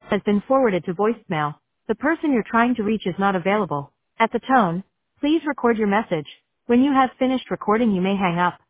has been forwarded to voicemail. The person you're trying to reach is not available. At the tone, please record your message. When you have finished recording, you may hang up.